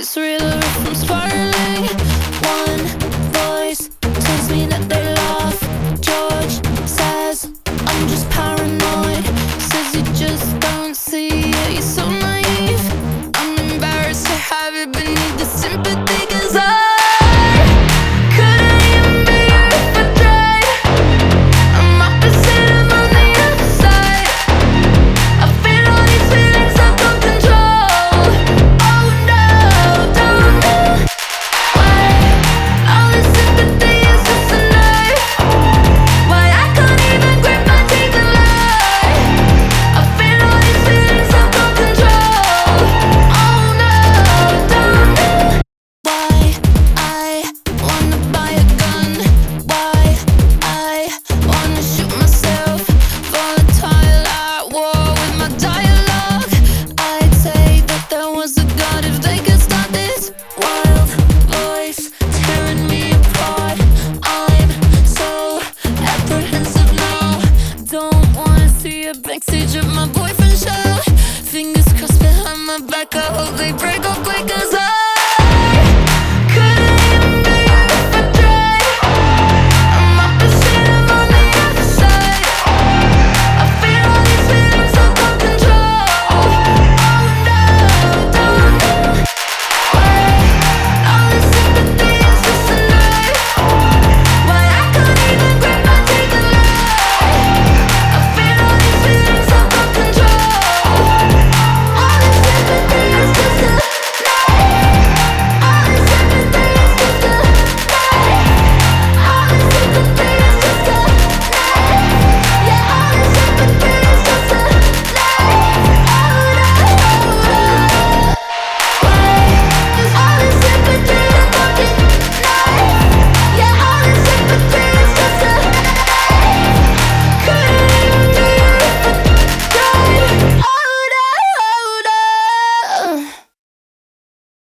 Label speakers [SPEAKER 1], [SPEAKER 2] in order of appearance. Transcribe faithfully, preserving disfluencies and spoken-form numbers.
[SPEAKER 1] this real or if I'm spiraling. One voice tells me that they laugh. George says I'm just paranoid. Says you just don't see it, you're so naive. I'm embarrassed to have it beneath the sympathy, cause I backstage of my boyfriend's show. Fingers crossed behind my back, I hope they break.